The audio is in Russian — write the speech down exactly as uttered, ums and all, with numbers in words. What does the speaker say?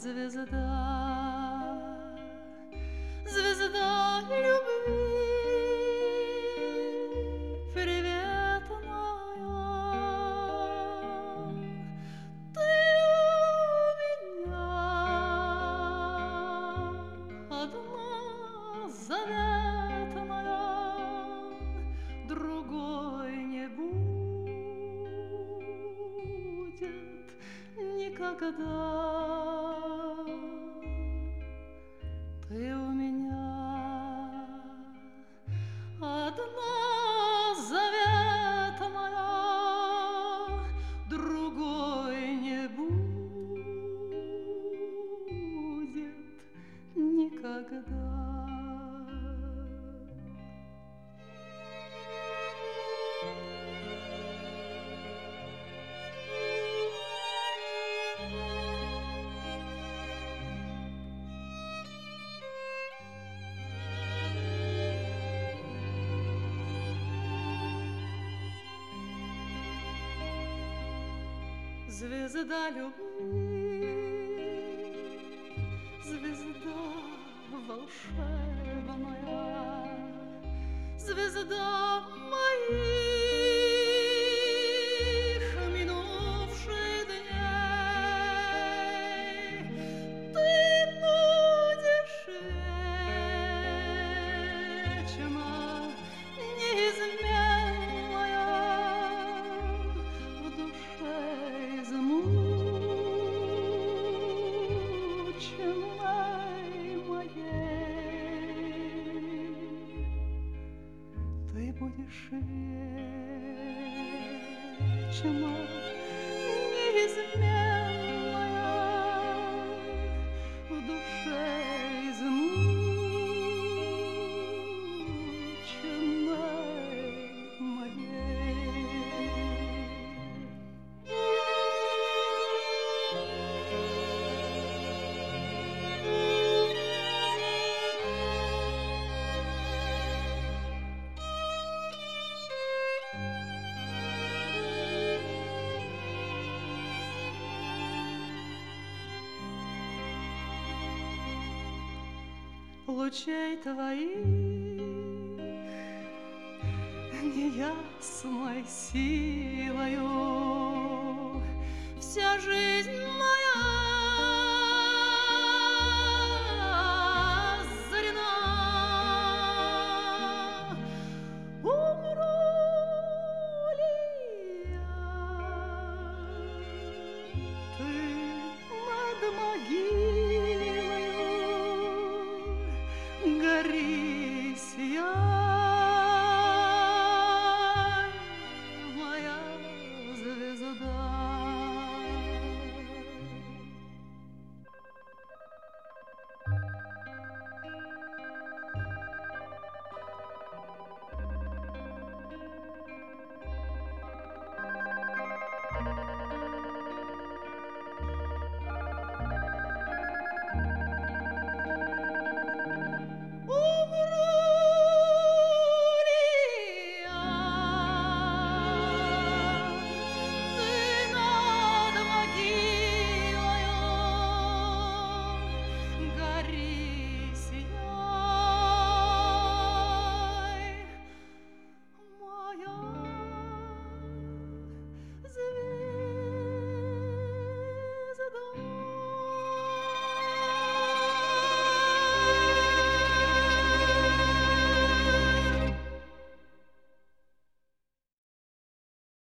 звезда, звезда любви, привет моя. Ты у меня одна заветная, другой не будет никогда. Ты у меня одна заветная, другой не будет никогда. Звезда любви, звезда волшебная, звезда моих минувших дней. Ты будешь вечно неизменная в душе измученной моей. Ты будешь вечно неизменная в душе измученной моей. Лучей твоих неясной силою вся жизнь моя озарена. Умру ли я, ты над могилой